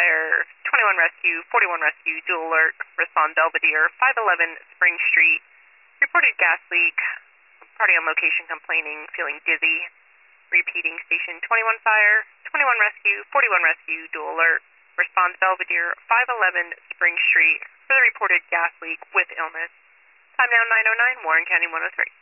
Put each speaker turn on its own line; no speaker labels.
Fire, 21 Rescue, 41 Rescue, dual alert, respond Belvedere, 511 Spring Street, reported gas leak, party on location complaining, feeling dizzy, repeating station 21 Fire, 21 Rescue, 41 Rescue, dual alert, respond Belvedere, 511 Spring Street for the reported gas leak with illness. Time now 9:09, Warren County 103.